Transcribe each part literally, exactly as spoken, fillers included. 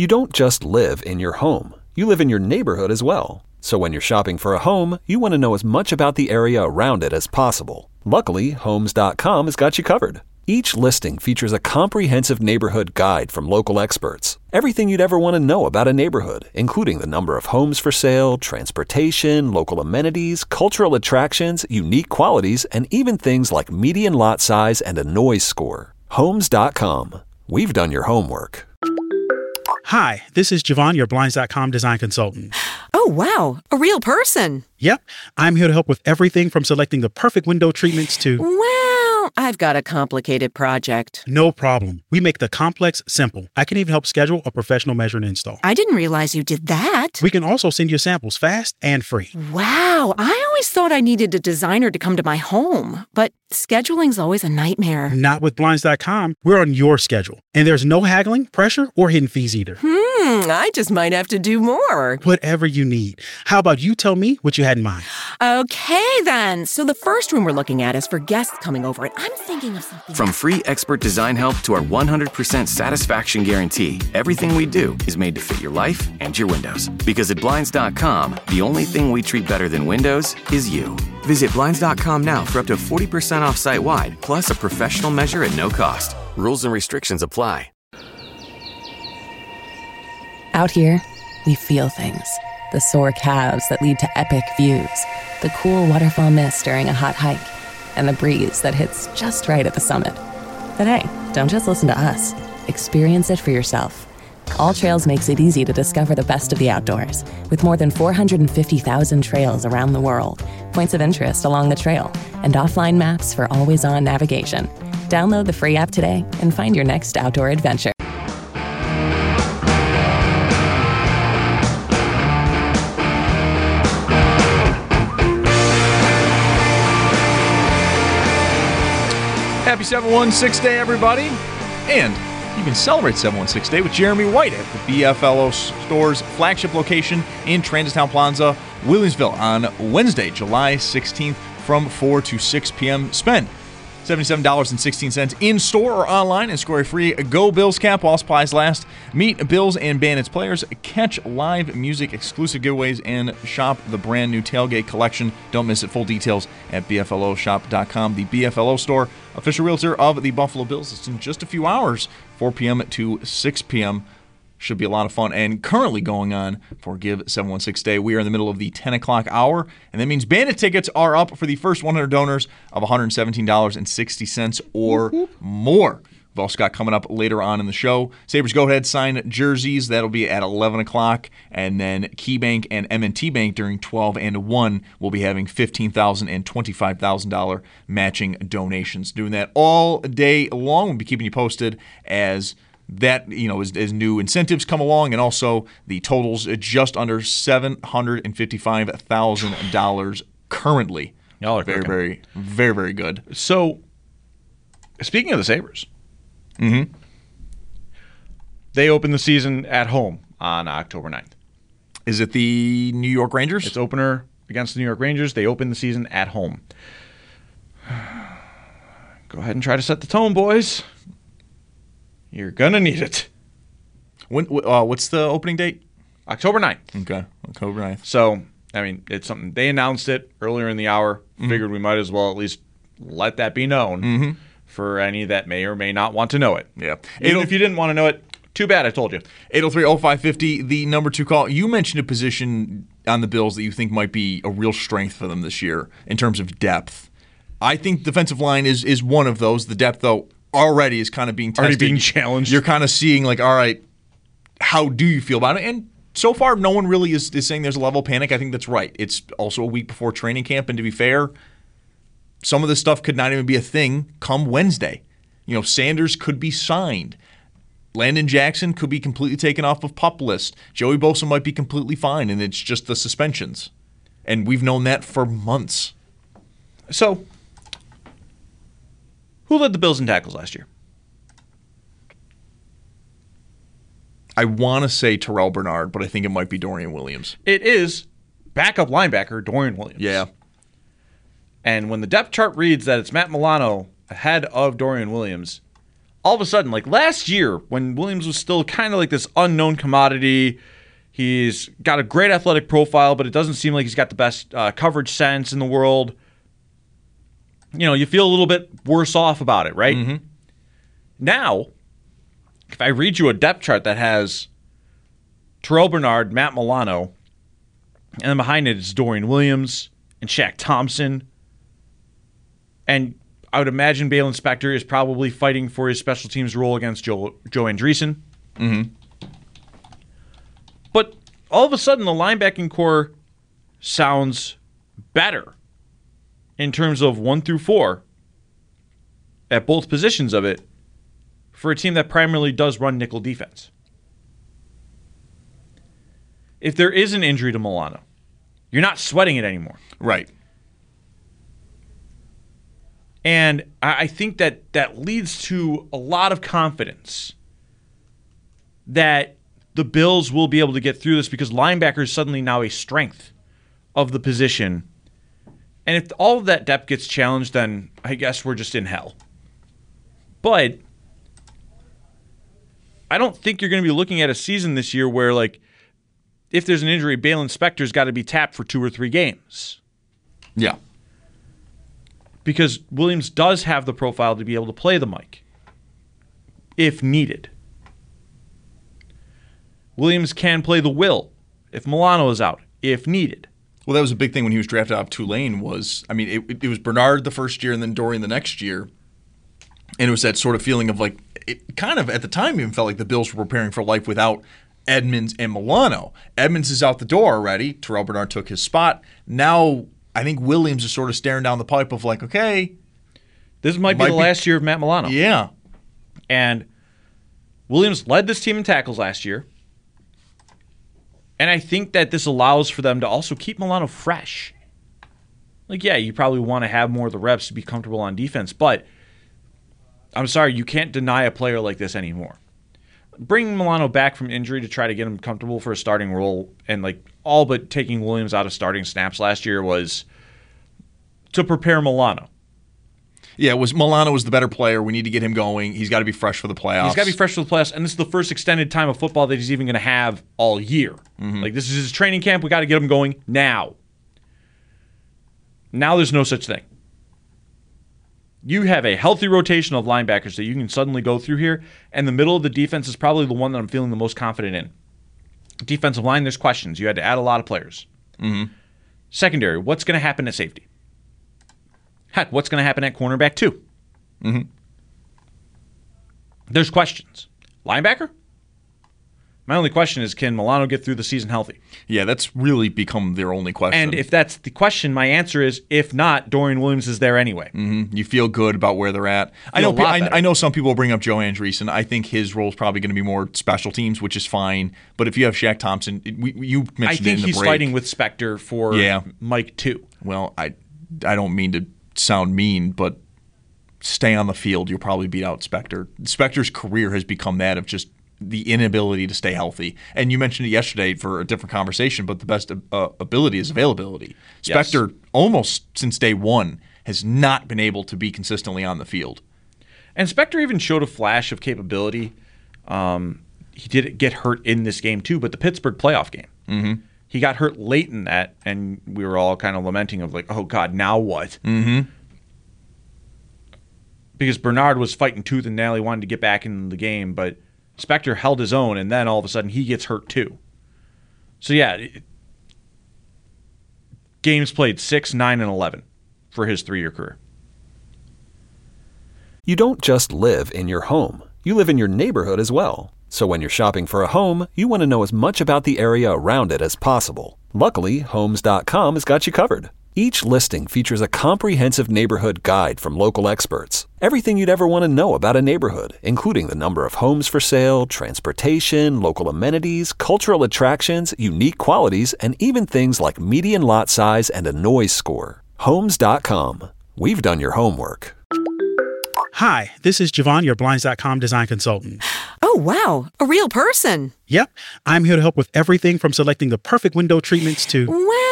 You don't just live in your home. You live in your neighborhood as well. So when you're shopping for a home, you want to know as much about the area around it as possible. Luckily, Homes dot com has got you covered. Each listing features a comprehensive neighborhood guide from local experts. Everything you'd ever want to know about a neighborhood, including the number of homes for sale, transportation, local amenities, cultural attractions, unique qualities, and even things like median lot size and a noise score. Homes dot com. We've done your homework. Hi, this is Javon, your Blinds dot com design consultant. Oh, wow. A real person. Yep. I'm here to help with everything from selecting the perfect window treatments to... Well, I've got a complicated project. No problem. We make the complex simple. I can even help schedule a professional measure and install. I didn't realize you did that. We can also send you samples fast and free. Wow. I always thought I needed a designer to come to my home, but scheduling's always a nightmare. Not with Blinds dot com. We're on your schedule. And there's no haggling, pressure, or hidden fees either. Hmm, I just might have to do more. Whatever you need. How about you tell me what you had in mind? Okay, then. So the first room we're looking at is for guests coming over, and I'm thinking of something... From free expert design help to our one hundred percent satisfaction guarantee, everything we do is made to fit your life and your windows. Because at Blinds dot com, the only thing we treat better than windows is you. Visit Blinds dot com now for up to forty percent off site-wide, plus a professional measure at no cost. Rules and restrictions apply. Out here, we feel things. The sore calves that lead to epic views, the cool waterfall mist during a hot hike, and the breeze that hits just right at the summit. But hey, don't just listen to us. Experience it for yourself. All Trails makes it easy to discover the best of the outdoors, with more than four hundred fifty thousand trails around the world, points of interest along the trail, and offline maps for always-on navigation. Download the free app today and find your next outdoor adventure. Happy seven one six Day, everybody. And you can celebrate seven one six Day with Jeremy White at the B F L O Store's flagship location in Transit Plaza, Williamsville on Wednesday, July sixteenth from four to six p.m. Spend seventy-seven dollars and sixteen cents in-store or online and score a free Go Bills cap while supplies last. Meet Bills and Bandits players, catch live music, exclusive giveaways, and shop the brand new Tailgate collection. Don't miss it. Full details at B F L O shop dot com. The B F L O Store, official realtor of the Buffalo Bills. It's in just a few hours, four p.m. to six p.m. Should be a lot of fun. And currently going on for Give seven one six Day, we are in the middle of the ten o'clock hour, and that means Bandit tickets are up for the first one hundred donors of one hundred seventeen dollars and sixty cents or mm-hmm. more. We've also got coming up later on in the show, Sabres Go Ahead sign jerseys. That'll be at eleven o'clock. And then KeyBank and M and T Bank during twelve and one will be having fifteen thousand dollars and twenty-five thousand dollars matching donations. Doing that all day long. We'll be keeping you posted as that, you know, as, as new incentives come along, and also the totals just under seven hundred fifty-five thousand dollars currently. Y'all are very, cooking. very, very, very good. So, speaking of the Sabres, mm-hmm. they open the season at home on October ninth. Is it the New York Rangers? It's opener against the New York Rangers. They open the season at home. Go ahead and try to set the tone, boys. You're going to need it. When, uh, what's the opening date? October ninth. Okay, October ninth. So, I mean, it's something. They announced it earlier in the hour. Mm-hmm. Figured we might as well at least let that be known mm-hmm. for any that may or may not want to know it. Yeah. Even if you didn't want to know it, too bad, I told you. eight oh three oh five five oh, the number two call. You mentioned a position on the Bills that you think might be a real strength for them this year in terms of depth. I think defensive line is is one of those. The depth, though, already is kind of being tested. Already being challenged. You're kind of seeing, like, all right, how do you feel about it? And so far, no one really is, is saying there's a level of panic. I think that's right. It's also a week before training camp, and to be fair, some of this stuff could not even be a thing come Wednesday. You know, Sanders could be signed. Landon Jackson could be completely taken off of PUP list. Joey Bosa might be completely fine, and it's just the suspensions. And we've known that for months. So, who led the Bills in tackles last year? I want to say Terrell Bernard, but I think it might be Dorian Williams. It is backup linebacker Dorian Williams. Yeah. And when the depth chart reads that it's Matt Milano ahead of Dorian Williams, all of a sudden, like last year when Williams was still kind of like this unknown commodity, he's got a great athletic profile, but it doesn't seem like he's got the best uh, coverage sense in the world. You know, you feel a little bit worse off about it, right? Mm-hmm. Now, if I read you a depth chart that has Terrell Bernard, Matt Milano, and then behind it is Dorian Williams and Shaq Thompson, and I would imagine Baylon Spector is probably fighting for his special teams role against Joe, Joe Andreessen. Mm-hmm. But all of a sudden, the linebacking core sounds better in terms of one through four at both positions of it for a team that primarily does run nickel defense. If there is an injury to Milano, you're not sweating it anymore. Right. And I think that that leads to a lot of confidence that the Bills will be able to get through this because linebacker is suddenly now a strength of the position. And if all of that depth gets challenged, then I guess we're just in hell. But I don't think you're going to be looking at a season this year where, like, if there's an injury, Baylon Spector's got to be tapped for two or three games. Yeah. Because Williams does have the profile to be able to play the mic if needed. Williams can play the will if Milano is out, if needed. Well, that was a big thing when he was drafted out of Tulane was, I mean, it, it was Bernard the first year and then Dorian the next year. And it was that sort of feeling of like, it kind of at the time even felt like the Bills were preparing for life without Edmonds and Milano. Edmonds is out the door already. Terrell Bernard took his spot. Now I think Williams is sort of staring down the pipe of like, okay. This might be might the be, last year of Matt Milano. Yeah. And Williams led this team in tackles last year. And I think that this allows for them to also keep Milano fresh. Like, yeah, you probably want to have more of the reps to be comfortable on defense, but I'm sorry, you can't deny a player like this anymore. Bringing Milano back from injury to try to get him comfortable for a starting role and like all but taking Williams out of starting snaps last year was to prepare Milano. Yeah, it was Milano was the better player. We need to get him going. He's got to be fresh for the playoffs. He's got to be fresh for the playoffs, and this is the first extended time of football that he's even going to have all year. Mm-hmm. Like, this is his training camp. We got to get him going now. Now there's no such thing. You have a healthy rotation of linebackers that you can suddenly go through here, and the middle of the defense is probably the one that I'm feeling the most confident in. Defensive line, there's questions. You had to add a lot of players. Mm-hmm. Secondary, what's going to happen at safety? Heck, what's going to happen at cornerback too? Mm-hmm. There's questions. Linebacker? My only question is, can Milano get through the season healthy? Yeah, that's really become their only question. And if that's the question, my answer is, if not, Dorian Williams is there anyway. Mm-hmm. You feel good about where they're at. I know, I, I know some people bring up Joe Andreessen. I think his role is probably going to be more special teams, which is fine. But if you have Shaq Thompson, we, you mentioned I think it in the he's break. fighting with Spector for yeah. Mike too. Well, I, I don't mean to sound mean, but stay on the field, you'll probably beat out Spector. Spector's career has become that of just the inability to stay healthy. And you mentioned it yesterday for a different conversation, but the best uh, ability is availability. Spector, yes. almost since day one, has not been able to be consistently on the field. And Spector even showed a flash of capability. Um, he did get hurt in this game too, but the Pittsburgh playoff game. Mm-hmm. He got hurt late in that, and we were all kind of lamenting of like, oh, God, now what? Mm-hmm. Because Bernard was fighting tooth and nail. He wanted to get back in the game, but Spector held his own, and then all of a sudden he gets hurt too. So, yeah, it, games played six, nine, and eleven for his three-year career. You don't just live in your home. You live in your neighborhood as well. So when you're shopping for a home, you want to know as much about the area around it as possible. Luckily, Homes dot com has got you covered. Each listing features a comprehensive neighborhood guide from local experts. Everything you'd ever want to know about a neighborhood, including the number of homes for sale, transportation, local amenities, cultural attractions, unique qualities, and even things like median lot size and a noise score. Homes dot com. We've done your homework. Hi, this is Javon, your Blinds dot com design consultant. Oh, wow. A real person. Yep. I'm here to help with everything from selecting the perfect window treatments to... Well,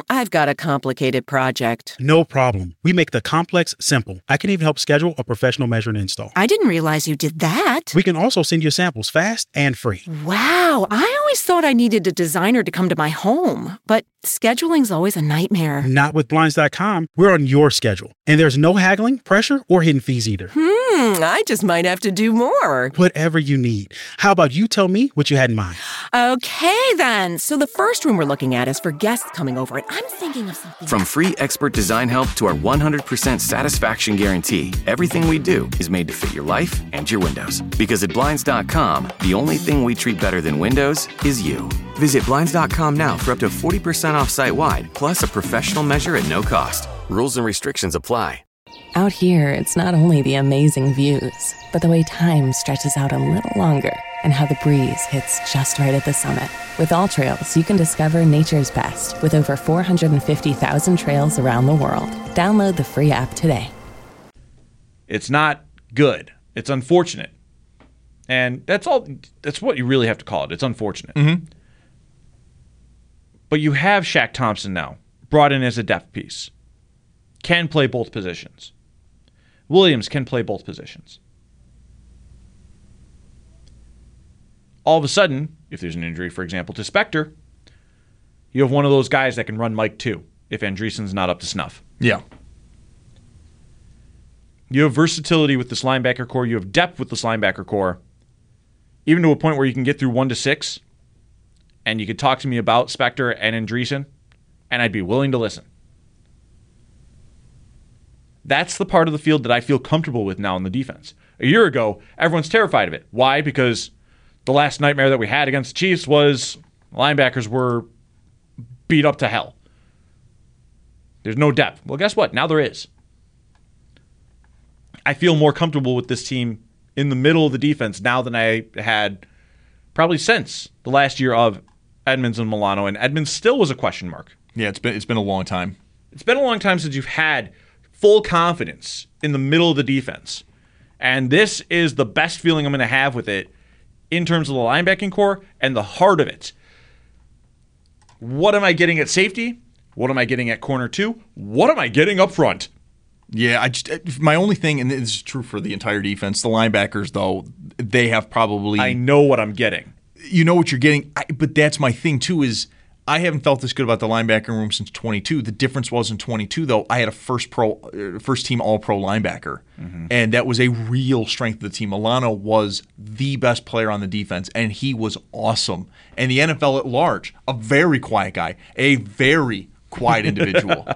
I've got a complicated project. No problem. We make the complex simple. I can even help schedule a professional measure and install. I didn't realize you did that. We can also send you samples fast and free. Wow, I always thought I needed a designer to come to my home, but scheduling's always a nightmare. Not with Blinds dot com. We're on your schedule, and there's no haggling, pressure, or hidden fees either. Hmm, I just might have to do more. Whatever you need. How about you tell me what you had in mind? Okay, then. So the first room we're looking at is for guests coming over, and I'm thinking of something. From free expert design help to our one hundred percent satisfaction guarantee, everything we do is made to fit your life and your windows. Because at Blinds dot com, the only thing we treat better than windows is you. Visit Blinds dot com now for up to forty percent off site-wide, plus a professional measure at no cost. Rules and restrictions apply. Out here, it's not only the amazing views, but the way time stretches out a little longer and how the breeze hits just right at the summit. With All Trails, you can discover nature's best with over four hundred fifty thousand trails around the world. Download the free app today. It's not good. It's unfortunate. And that's all. That's what you really have to call it. It's unfortunate. Mm-hmm. But you have Shaq Thompson now, brought in as a depth piece. Can play both positions. Williams can play both positions. All of a sudden, if there's an injury, for example, to Spector, you have one of those guys that can run Mike too, if Andreessen's not up to snuff. Yeah. You have versatility with this linebacker core. You have depth with this linebacker core, even to a point where you can get through one to six, and you could talk to me about Spector and Andreessen, and I'd be willing to listen. That's the part of the field that I feel comfortable with now in the defense. A year ago, everyone's terrified of it. Why? Because the last nightmare that we had against the Chiefs was linebackers were beat up to hell. There's no depth. Well, guess what? Now there is. I feel more comfortable with this team in the middle of the defense now than I had probably since the last year of Edmunds and Milano, and Edmunds still was a question mark. Yeah, it's been it's been a long time. It's been a long time since you've had full confidence in the middle of the defense. And this is the best feeling I'm going to have with it in terms of the linebacking core and the heart of it. What am I getting at safety? What am I getting at corner two? What am I getting up front? Yeah, I just my only thing, and this is true for the entire defense, the linebackers, though, they have probably... I know what I'm getting. You know what you're getting, I, but that's my thing, too, is I haven't felt this good about the linebacking room since twenty-two. The difference was in twenty-two, though, I had a first pro, first team all-pro linebacker, mm-hmm. and that was a real strength of the team. Milano was the best player on the defense, and he was awesome. And the N F L at large, a very quiet guy, a very quiet individual.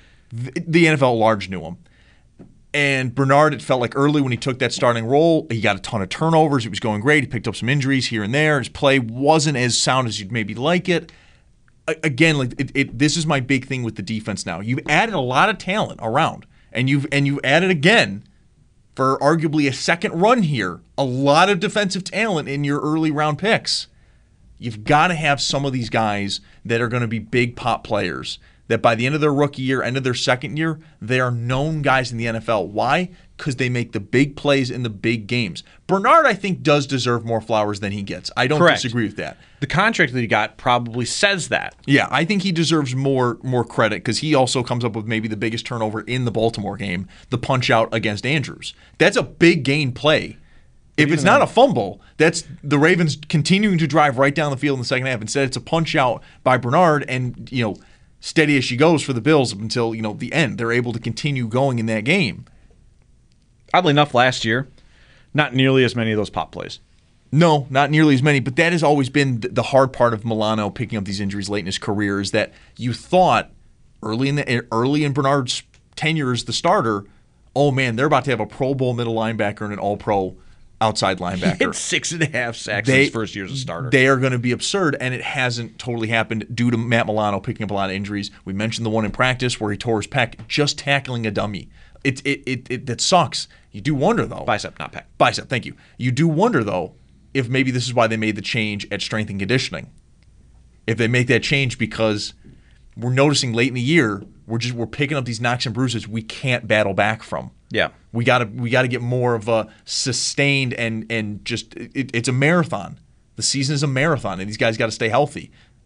The N F L at large knew him. And Bernard, it felt like early when he took that starting role, he got a ton of turnovers. It was going great. He picked up some injuries here and there. His play wasn't as sound as you'd maybe like it. Again, like it, it, this is my big thing with the defense now. You've added a lot of talent around, and you've and you added again for arguably a second run here, a lot of defensive talent in your early round picks. You've got to have some of these guys that are going to be big pop players, that by the end of their rookie year, end of their second year, they are known guys in the N F L. Why? Because they make the big plays in the big games. Bernard, I think, does deserve more flowers than he gets. I don't Correct. disagree with that. The contract that he got probably says that. Yeah, I think he deserves more more credit because he also comes up with maybe the biggest turnover in the Baltimore game, the punch out against Andrews. That's a big gain play. If it's not a fumble, that's the Ravens continuing to drive right down the field in the second half. Instead, it's a punch out by Bernard, and you know, steady as she goes for the Bills until you know the end. They're able to continue going in that game. Oddly enough, last year, not nearly as many of those pop plays. No, not nearly as many, but that has always been the hard part of Milano picking up these injuries late in his career is that you thought early in the early in Bernard's tenure as the starter, oh man, they're about to have a Pro Bowl middle linebacker and an All-Pro outside linebacker. He had six and a half sacks they, in his first year as a starter. They are going to be absurd, and it hasn't totally happened due to Matt Milano picking up a lot of injuries. We mentioned the one in practice where he tore his pec just tackling a dummy. It it it, it that sucks. You do wonder though. Bicep, not pec. Bicep, thank you. You do wonder though if maybe this is why they made the change at strength and conditioning. If they make that change because we're noticing late in the year we're just we're picking up these knocks and bruises we can't battle back from. Yeah, we gotta we gotta get more of a sustained and and just it, it's a marathon. The season is a marathon, and these guys got to stay healthy.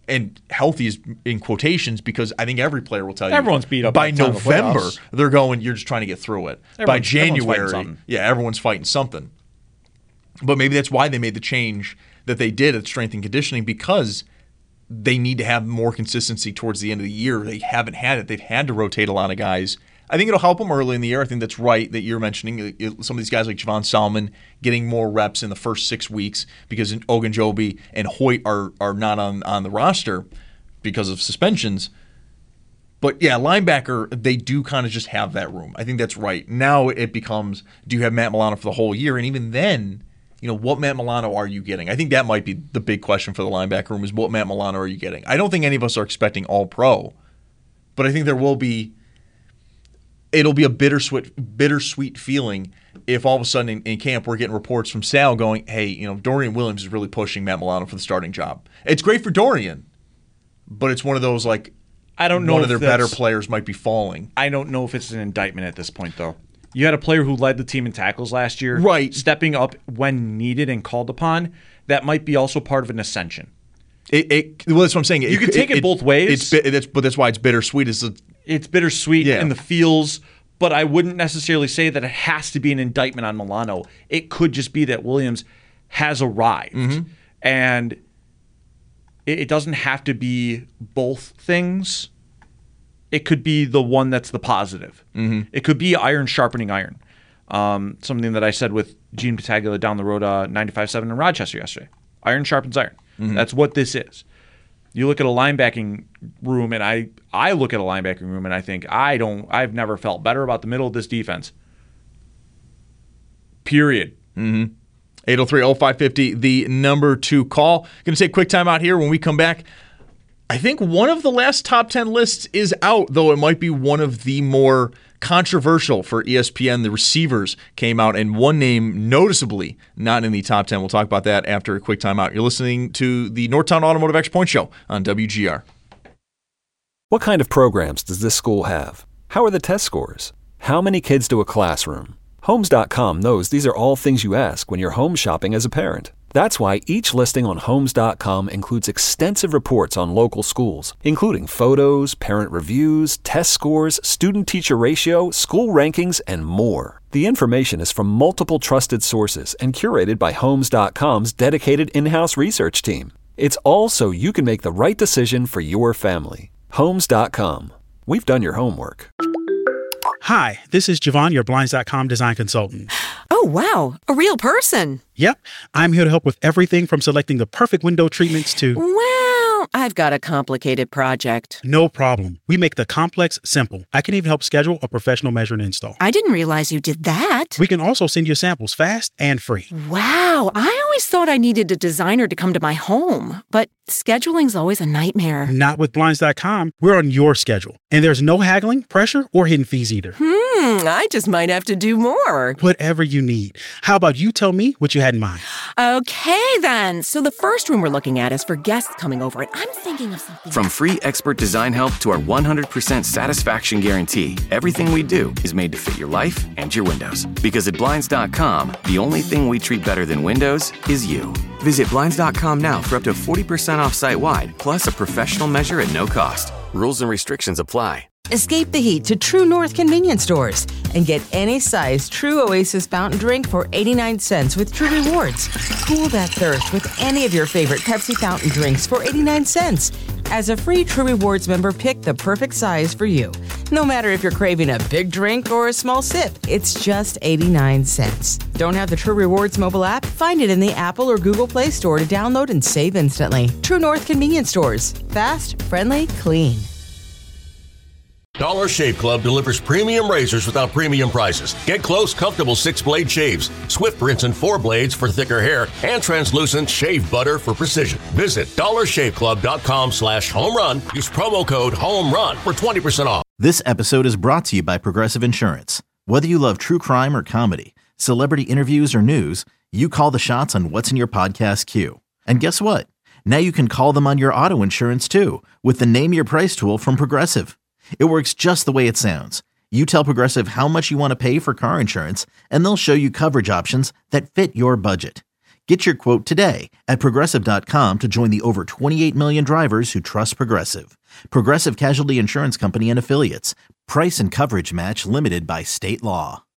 and healthy is in quotations because I think every player will tell you everyone's beat up by by the time of the November. playoffs. They're going, you're just trying to get through it. Everyone's- by everyone's fighting January, something. yeah, everyone's fighting something. But maybe that's why they made the change that they did at strength and conditioning, because they need to have more consistency towards the end of the year. They haven't had it. They've had to rotate a lot of guys. I think it'll help them early in the year. I think that's right that you're mentioning some of these guys like Javon Salmon getting more reps in the first six weeks because Ogunjobi and Hoyt are are not on, on the roster because of suspensions. But yeah, linebacker, they do kind of just have that room. I think that's right. Now it becomes, do you have Matt Milano for the whole year? And even then, you know, what Matt Milano are you getting? I think that might be the big question for the linebacker room is what Matt Milano are you getting? I don't think any of us are expecting all pro, but I think there will be, it'll be a bittersweet, bittersweet feeling if all of a sudden in, in camp we're getting reports from Sal going, hey, you know, Dorian Williams is really pushing Matt Milano for the starting job. It's great for Dorian, but it's one of those like, I don't know one if of their better that's- players might be falling. I don't know if it's an indictment at this point, though. You had a player who led the team in tackles last year, Right. stepping up when needed and called upon. That might be also part of an ascension. It, it well, that's what I'm saying. You could take it both ways. It's bit- that's, but that's why it's bittersweet. Is the It's bittersweet Yeah. in the feels, but I wouldn't necessarily say that it has to be an indictment on Milano. It could just be that Williams has arrived. Mm-hmm. And it, it doesn't have to be both things. It could be the one that's the positive. Mm-hmm. It could be iron sharpening iron. Um, something that I said with Gene Pataglia down the road, uh, ninety-five point seven in Rochester yesterday. Iron sharpens iron. Mm-hmm. That's what this is. You look at a linebacking room, and I, I look at a linebacking room, and I think I don't. I've never felt better about the middle of this defense. Period. Mm-hmm. eight oh three oh five five oh, the number two call. Going to take a quick time out here. When we come back, I think one of the last top ten lists is out, though it might be one of the more controversial for E S P N. The receivers came out, and one name noticeably not in the top ten. We'll talk about that after a quick time out. You're listening to the Northtown Automotive X Point Show on W G R. What kind of programs does this school have? How are the test scores? How many kids do a classroom? Homes dot com knows these are all things you ask when you're home shopping as a parent. That's why each listing on Homes dot com includes extensive reports on local schools, including photos, parent reviews, test scores, student-teacher ratio, school rankings, and more. The information is from multiple trusted sources and curated by Homes dot com's dedicated in-house research team. It's all so you can make the right decision for your family. Homes dot com. We've done your homework. Hi, this is Javon, your Blinds dot com design consultant. Oh, wow. A real person. Yep, I'm here to help with everything from selecting the perfect window treatments to... Well, I've got a complicated project. No problem. We make the complex simple. I can even help schedule a professional measure and install. I didn't realize you did that. We can also send you samples fast and free. Wow. I always thought I needed a designer to come to my home, but scheduling's always a nightmare. Not with Blinds dot com. We're on your schedule. And there's no haggling, pressure, or hidden fees either. Hmm, I just might have to do more. Whatever you need. How about you tell me what you had in mind? Okay, then. So the first room we're looking at is for guests coming over, and I'm thinking of something. From free expert design help to our one hundred percent satisfaction guarantee, everything we do is made to fit your life and your windows. Because at Blinds dot com, the only thing we treat better than windows is you. Visit Blinds dot com now for up to forty percent off site-wide, plus a professional measure at no cost. Rules and restrictions apply. Escape the heat to True North convenience stores and get any size True Oasis fountain drink for eighty-nine cents with True Rewards. Cool that thirst with any of your favorite Pepsi fountain drinks for eighty-nine cents. As a free True Rewards member, pick the perfect size for you. No matter if you're craving a big drink or a small sip, it's just eighty-nine cents. Don't have the True Rewards mobile app? Find it in the Apple or Google Play Store to download and save instantly. True North convenience stores. Fast, friendly, clean. Dollar Shave Club delivers premium razors without premium prices. Get close, comfortable six-blade shaves, swift rinse and four blades for thicker hair, and translucent shave butter for precision. Visit dollar shave club dot com slash home run. Use promo code HOMERUN for twenty percent off. This episode is brought to you by Progressive Insurance. Whether you love true crime or comedy, celebrity interviews or news, you call the shots on what's in your podcast queue. And guess what? Now you can call them on your auto insurance too with the Name Your Price tool from Progressive. It works just the way it sounds. You tell Progressive how much you want to pay for car insurance, and they'll show you coverage options that fit your budget. Get your quote today at Progressive dot com to join the over twenty-eight million drivers who trust Progressive. Progressive Casualty Insurance Company and Affiliates. Price and coverage match limited by state law.